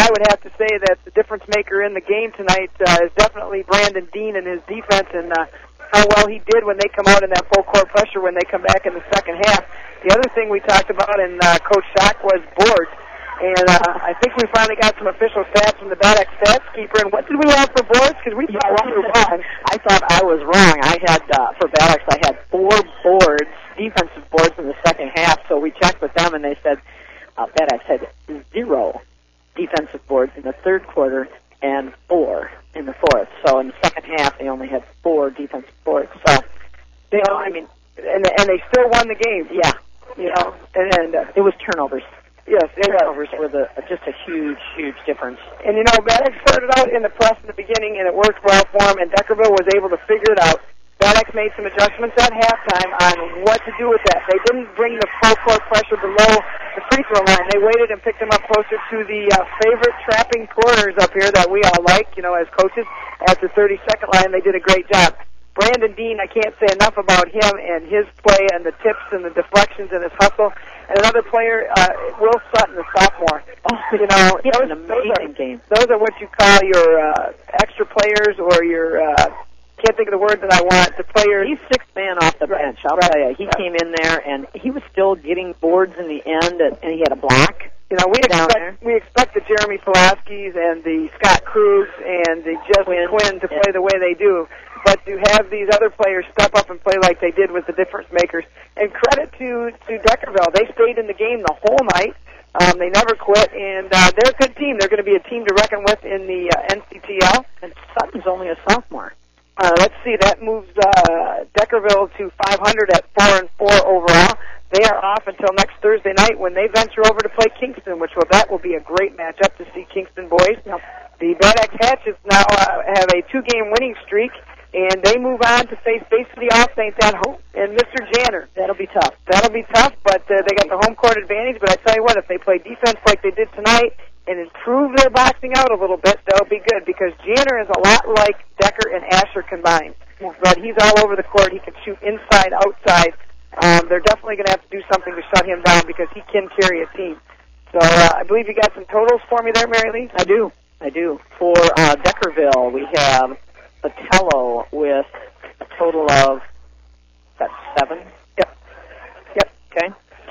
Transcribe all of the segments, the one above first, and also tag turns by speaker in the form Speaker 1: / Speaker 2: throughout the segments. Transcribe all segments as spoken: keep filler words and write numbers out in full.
Speaker 1: I would have to say that the difference maker in the game tonight uh, is definitely Brandon Dean and his defense, and uh, how well he did when they come out in that full court pressure when they come back in the second half. The other thing we talked about in uh, Coach Schock was boards. And uh, I think we finally got some official stats from the B A D X stats keeper. And what did we have for boards? Because we thought we were wrong.
Speaker 2: I thought I was wrong. I had, uh, for B A D X, I had four boards, defensive boards in the second half. So we checked with them, and they said uh, B A D X had zero defensive boards in the third quarter and four in the fourth. So in the second half, they only had four defensive boards. So,
Speaker 1: they, I mean, and, and they still won the game.
Speaker 2: Yeah.
Speaker 1: You know, and, and uh,
Speaker 2: it was turnovers.
Speaker 1: Yes,
Speaker 2: turnovers were the, just a huge, huge difference.
Speaker 1: And, you know, B A D X started out in the press in the beginning, and it worked well for them, and Deckerville was able to figure it out. B A D X made some adjustments at halftime on what to do with that. They didn't bring the full court pressure below the free throw line. They waited and picked them up closer to the uh, favorite trapping corners up here that we all like, you know, as coaches. At the thirty-second line, they did a great job. Brandon Dean, I can't say enough about him and his play and the tips and the deflections and his hustle. And another player, uh, Will Sutton, the sophomore.
Speaker 2: Oh,
Speaker 1: you know,
Speaker 2: he had
Speaker 1: those,
Speaker 2: an amazing
Speaker 1: those are,
Speaker 2: game.
Speaker 1: Those are what you call your uh, extra players, or your, uh, can't think of the word that I want, the players.
Speaker 2: He's sixth man off the
Speaker 1: right,
Speaker 2: bench, I'll
Speaker 1: right,
Speaker 2: tell you. He
Speaker 1: right.
Speaker 2: came in there, and he was still getting boards in the end, and he had a block.
Speaker 1: You know, we
Speaker 2: down
Speaker 1: expect
Speaker 2: there.
Speaker 1: we expect the Jeremy Pulaski's and the Scott Krug and the Jesse Quinn, Quinn to
Speaker 2: yeah.
Speaker 1: play the way they do. But to have these other players step up and play like they did with the difference makers. And credit to, to Deckerville. They stayed in the game the whole night. Um, they never quit, and uh, they're a good team. They're going to be a team to reckon with in the uh, N C T L.
Speaker 2: And Sutton's only a sophomore.
Speaker 1: Uh, let's see, that moves uh, Deckerville to five hundred at four and four overall. They are off until next Thursday night when they venture over to play Kingston, which will that will be a great matchup to see Kingston boys.
Speaker 2: Yep.
Speaker 1: The B A D X Hatchets now uh, have a two-game winning streak, and they move on to face Bay City All Saints at home and Mister Janner.
Speaker 2: That'll be tough.
Speaker 1: That'll be tough, but uh, they got the home court advantage. But I tell you what, if they play defense like they did tonight and improve their boxing out a little bit, that'll be good, because Janner is a lot like Decker and Asher combined. Yeah. But he's all over the court. He can shoot inside, outside. Um, they're definitely going to have to do something to shut him down, because he can carry a team. So uh, I believe you got some totals for me there, Mary Lee?
Speaker 2: I do. I do. For uh, Deckerville, we have Patello with a total of, that's seven?
Speaker 1: Yep. Yep.
Speaker 2: Okay.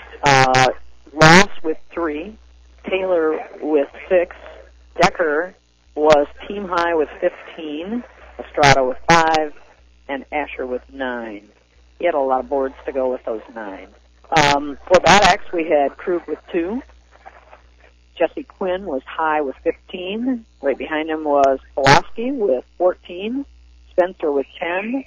Speaker 2: Uh, Ross with three. Taylor with six. Decker was team high with fifteen. Estrada with five. And Asher with nine. He had a lot of boards to go with those nine. Um, for B A D X, we had Krug with two. Jesse Quinn was high with fifteen. Right behind him was Pulaski with fourteen. Spencer with ten.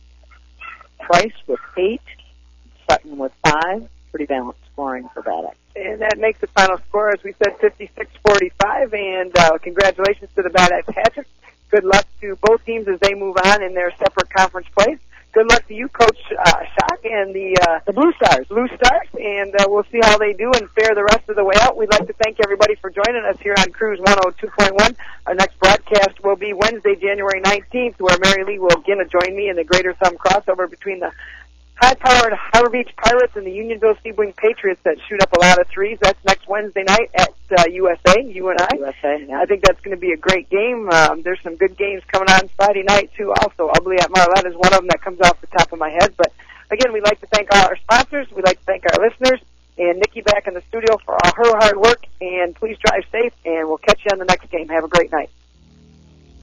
Speaker 2: Price with eight. Sutton with five. Pretty balanced scoring for B A D X.
Speaker 1: And that makes the final score, as we said, fifty-six forty-five. And uh, congratulations to the B A D X Hatchets. Good luck to both teams as they move on in their separate conference plays. Good luck to you, Coach uh, Schock, and the uh,
Speaker 2: the Blue Stars.
Speaker 1: Blue Stars, and uh, we'll see how they do and fare the rest of the way out. We'd like to thank everybody for joining us here on Cruise one oh two point one. Our next broadcast will be Wednesday, January nineteenth, where Mary Lee will again join me in the Greater Thumb crossover between the high-powered Harbor Beach Pirates and the Unionville Seaboing Patriots that shoot up a lot of threes. That's next Wednesday night at uh, U S A, you and I.
Speaker 2: U S A, yeah.
Speaker 1: I think that's going to be a great game. Um, there's some good games coming on Friday night, too, also. Ugly at Marlette is one of them that comes off the top of my head. But, again, we'd like to thank all our sponsors. We'd like to thank our listeners. And Nikki back in the studio for all her hard work. And please drive safe, and we'll catch you on the next game. Have a great night.